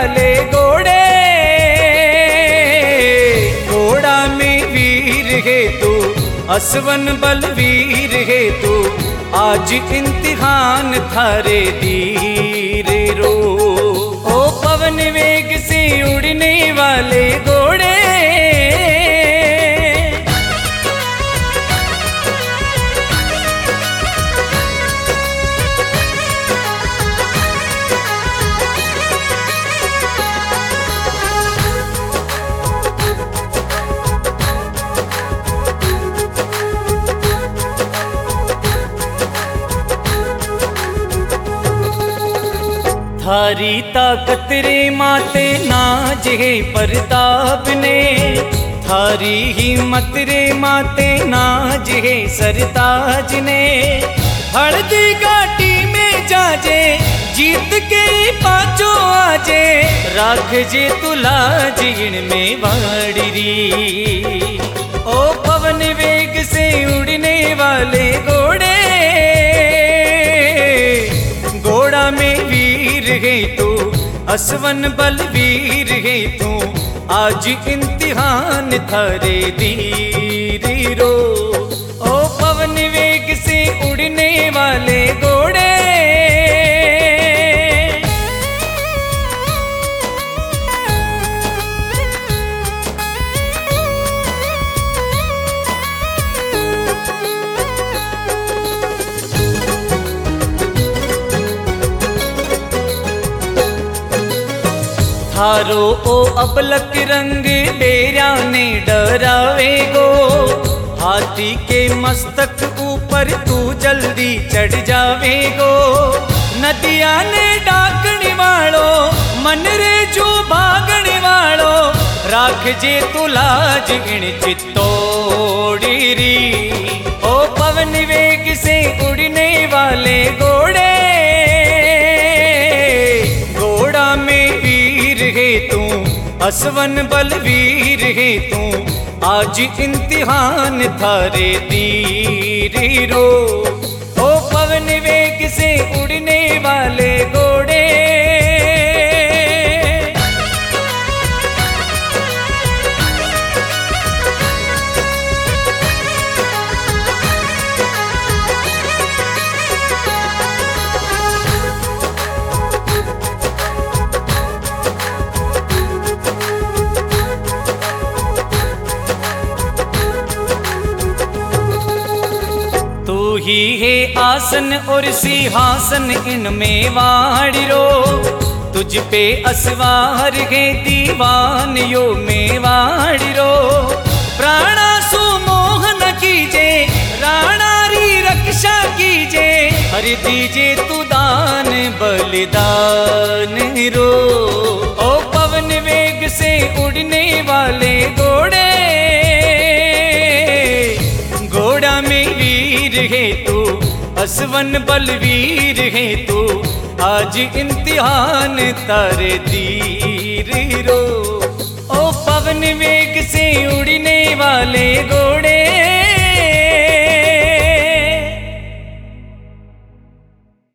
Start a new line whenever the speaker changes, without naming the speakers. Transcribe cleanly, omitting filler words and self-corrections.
वाले घोड़े, घोड़ा में वीर है तू, असवन बलवीर है तू, आज इम्तिहान थारे धीरे रो। ओ पवन वेग से उड़ने वाले घोड़े, थारी ताकत रे माते नाज है प्रताप ने, थारी हिम्मत रे माते नाज है सरताज ने। हल्दी घाटी में जाजे जीत के पाचो आजे, राख जे तुला जीण में वाड़ी। ओ पवन वेग से उड़ने वाले घोड़े, घोड़ा में वीर है तू, असवन बलवीर है तू, आज इम्तिहान थारे धीरे रो। ओ पवन वेग से उड़ने वाले घोड़े, थारो ओ अबलक रंग डेरा ने डरावे गो, हाथी के मस्तक ऊपर तू जल्दी चढ़ जावे गो। नदिया ने डाकने वालो, मन रे जो भागने वालो, राख जे तू लाज गिण चित्तौड़ी री। ओ पवन वेग से उड़ने वाले घोड़े, घोड़ा में वीर है तू, असवन बलवीर है तू, आज इम्तिहान थारे धीरे रो। ओ पवन वेग से उड़ने वाले घोड़े, ही है आसन और सिंहासन इनमें वाड़िरो, तुझ पे असवार है दीवान यो में वाड़िरो। प्राणा सो मोहन कीजे, राणा री रक्षा कीजे, हर दीजे तू दान बलिदान रो। ओ पवन वेग से उड़ने वाले घोड़े, घोड़ा में वीर है तू, असवन बलवीर है तू, आज इम्तिहान तारे धीरे रो। ओ पवन वेग से उड़ने वाले घोड़े,